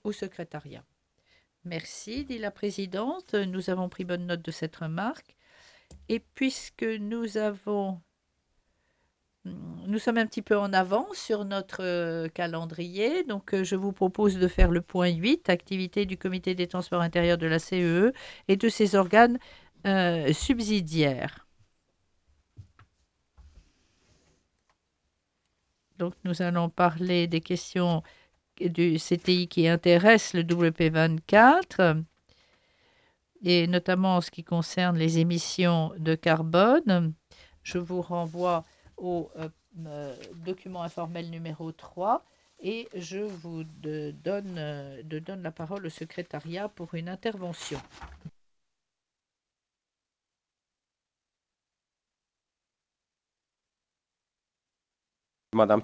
au secrétariat. Merci, dit la présidente. Nous avons pris bonne note de cette remarque. Et puisque nous sommes un petit peu en avance sur notre calendrier, donc je vous propose de faire le point 8, activité du comité des transports intérieurs de la CEE et de ses organes subsidiaires. Donc nous allons parler des questions du CTI qui intéressent le WP24 et notamment en ce qui concerne les émissions de carbone. Je vous renvoie au document informel numéro 3 et je vous donne la parole au secrétariat pour une intervention. Madame